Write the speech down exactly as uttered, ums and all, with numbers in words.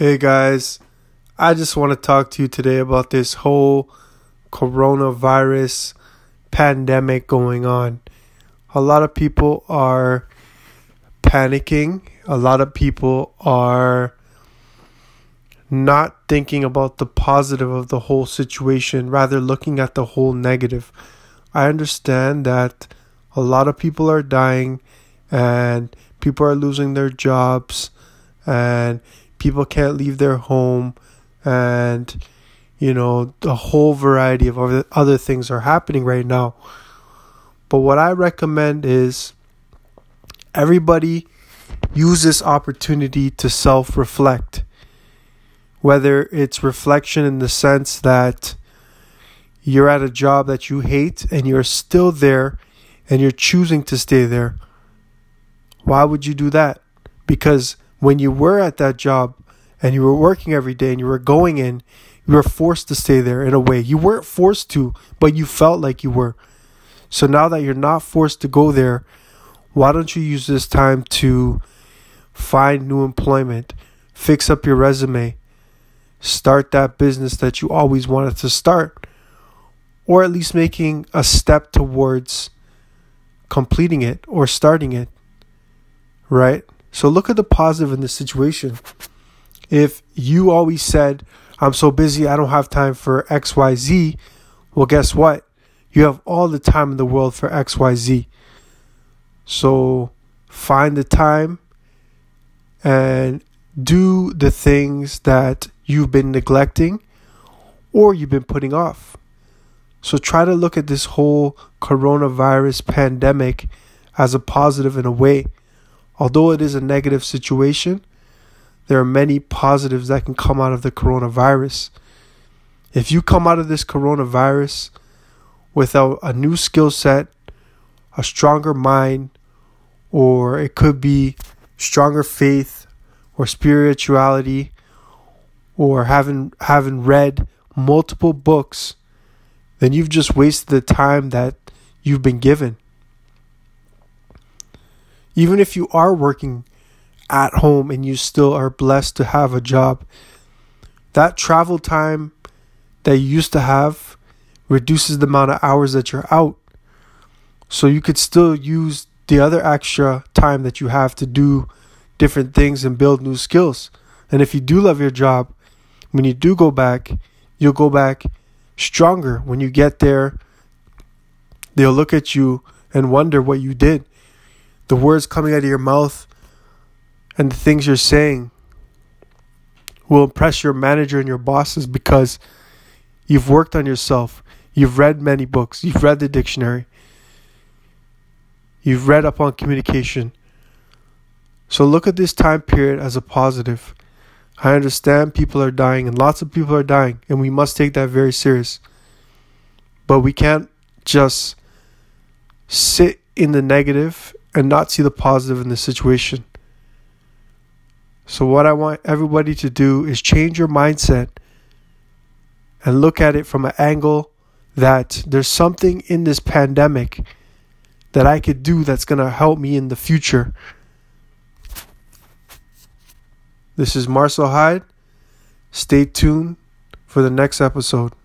Hey guys, I just want to talk to you today about this whole coronavirus pandemic going on. A lot of people are panicking. A lot of people are not thinking about the positive of the whole situation, rather looking at the whole negative. I understand that a lot of people are dying and people are losing their jobs and people can't leave their home, and you know, a whole variety of other, other things are happening right now. But what I recommend is everybody use this opportunity to self-reflect. Whether it's reflection in the sense that you're at a job that you hate and you're still there and you're choosing to stay there. Why would you do that? Because when you were at that job and you were working every day and you were going in, you were forced to stay there in a way. You weren't forced to, but you felt like you were. So now that you're not forced to go there, why don't you use this time to find new employment, fix up your resume, start that business that you always wanted to start, or at least making a step towards completing it or starting it, right? So look at the positive in this situation. If you always said, I'm so busy, I don't have time for X Y Z, well, guess what? You have all the time in the world for X Y Z. So find the time and do the things that you've been neglecting or you've been putting off. So try to look at this whole coronavirus pandemic as a positive in a way. Although it is a negative situation, there are many positives that can come out of the coronavirus. If you come out of this coronavirus without a new skill set, a stronger mind, or it could be stronger faith or spirituality, or having having read multiple books, then you've just wasted the time that you've been given. Even if you are working at home and you still are blessed to have a job, that travel time that you used to have reduces the amount of hours that you're out. So you could still use the other extra time that you have to do different things and build new skills. And if you do love your job, when you do go back, you'll go back stronger. When you get there, they'll look at you and wonder what you did. The words coming out of your mouth and the things you're saying will impress your manager and your bosses because you've worked on yourself. You've read many books. You've read the dictionary. You've read up on communication. So look at this time period as a positive. I understand people are dying and lots of people are dying, and we must take that very serious. But we can't just sit in the negative and not see the positive in the situation. So what I want everybody to do is change your mindset and look at it from an angle that there's something in this pandemic that I could do that's going to help me in the future. This is Marcel Hyde. Stay tuned for the next episode.